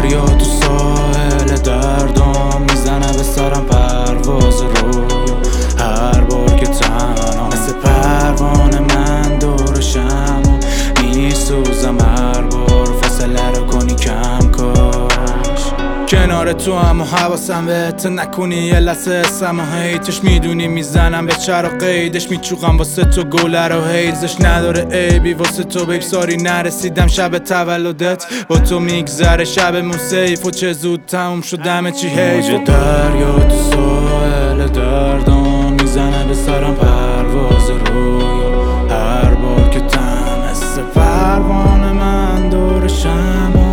دریا تو ساحل دردم میزنه به سرم پرواز رویا. هر بار که تنها مثل پروانه من دورشم و میسوزم، هر بار فاصله رو کنی کم کاش. کنار تو هم و حواسم بهت نکنی یه لحظه اسم و هیتش، میدونی میزنم به چرا قیدش، میچوقم واسه تو گوله رو هیزش نداره عیبی واسه تو بکساری. نرسیدم شب تولدت با تو میگذره شبمون سیف و چه زود تموم شدم چی حیف. موج دریا تو ساحل دردم میزنه به سرم پرواز رویا. هر بار که تم مثل پروانه من دورشم و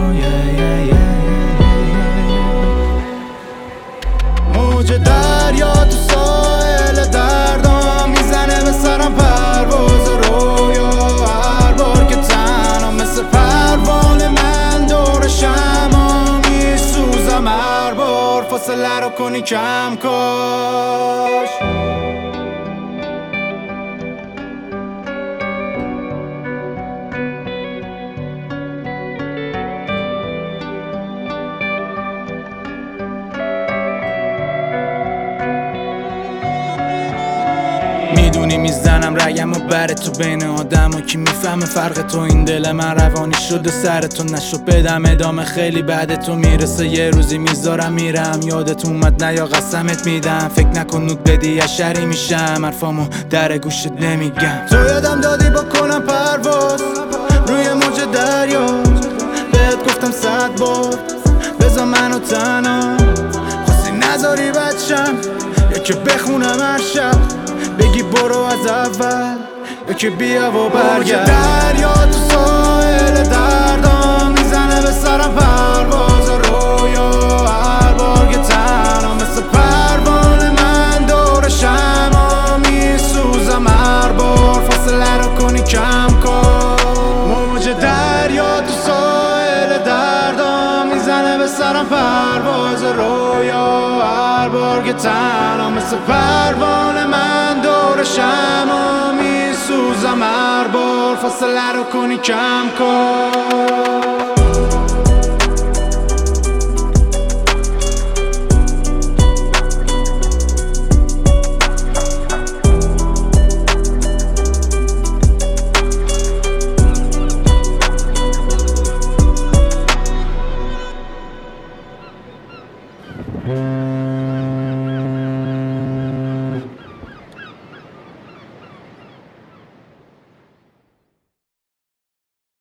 موج دریا تو ساحل دردم میزنه به سرم پرواز رویا. هر بار که تنها مثل پروانه من دورشم و میسوزم، هر بار فاصله رو کنی کم کاش. میدونی میزنم رگم و بره تو بین آدم و کی میفهمه فرق تو. این دل من روانی شده سر تو نشو بدم ادامه، خیلی بعد تو میرسه یه روزی میذارم میرم. یادت اومد نه یا قسمت میدم، فکر نکن نود بدی اشری میشم، حرفامو در گوشت نمیگم. تو یادم دادی با کنم پرواز روی موج دریا، بهت گفتم 100 بار بذار منو تنها، خواستی نذاری بچم یکی بخونم هر شب، بگی برو از اول یکی بیا و برگرد. دریا تو ساحل دردم میزنه به سرم پرواز رویا. هر بار که تنها مثل پروانه من دورشم و میسوزم، هر بار فاصله رو کنی کم کن. موج دریا تو ساحل دردم میزنه به سرم پرواز رویا. هر بار که تنها مثل پروانه من دورشم و میسوزم، هر بار فاصله رو کنی کم کن.